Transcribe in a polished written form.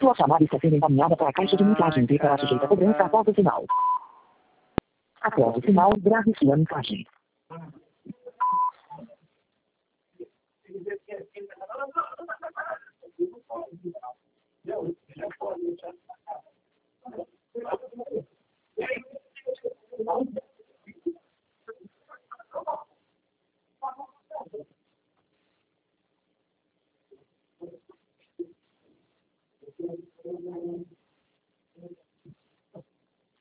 Sua chamada está sendo encaminhada para a caixa de mensagem e será sujeita a cobrança após o sinal. Após o sinal, grave sua mensagem.